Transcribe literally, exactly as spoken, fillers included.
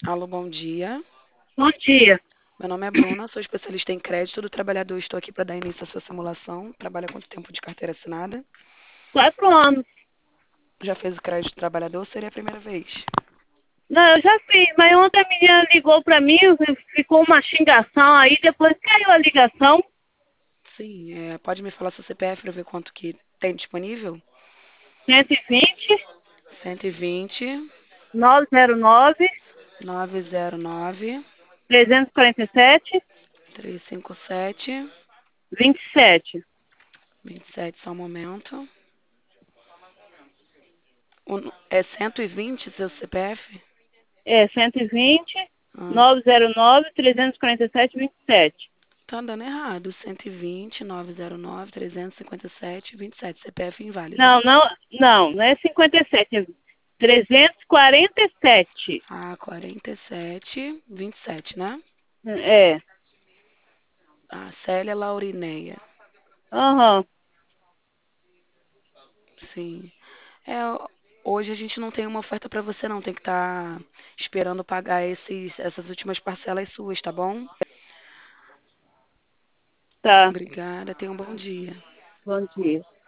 Alô, bom dia. Bom dia. Meu nome é Bruna, sou especialista em crédito do trabalhador. Estou aqui para dar início à sua simulação. Trabalha há quanto tempo de carteira assinada? Quatro anos. Já fez o crédito do trabalhador ou seria a primeira vez? Não, eu já fiz, mas ontem a menina ligou pra mim, ficou uma xingação aí, depois caiu a ligação. Sim, é, pode me falar seu C P F para ver quanto que tem disponível? cento e vinte, cento e vinte, novecentos e nove, novecentos e nove, trezentos e quarenta e sete, trezentos e cinquenta e sete, vinte e sete. vinte e sete, só um momento. O- É cento e vinte seu C P F? É, cento e vinte, Ah, novecentos e nove, trezentos e quarenta e sete, vinte e sete. tá dando errado. cento e vinte, novecentos e nove, trezentos e cinquenta e sete, vinte e sete. C P F inválido. Não, não, não, não é cinquenta e sete, é trezentos e quarenta e sete. A quarenta e sete, vinte e sete, né? É, A Célia Laurineia. aham, Sim. É, hoje a gente não tem uma oferta para você, não. Tem que estar esperando pagar esses, essas últimas parcelas suas, tá bom? tá, Obrigada. Tenha um bom dia. bom dia.